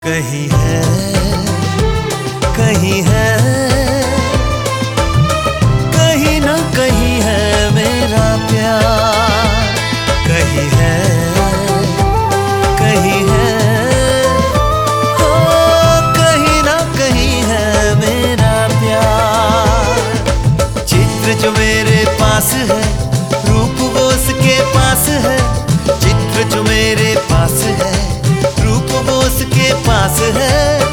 कहीं है, कहीं है, कहीं ना कहीं है मेरा प्यार। कहीं है, कहीं है, हो कहीं ना कहीं है मेरा प्यार। चित्र जो मेरे पास है, रूप वो उसके पास है। चित्र जो मेरे पास है, रूप वो उसके पास है।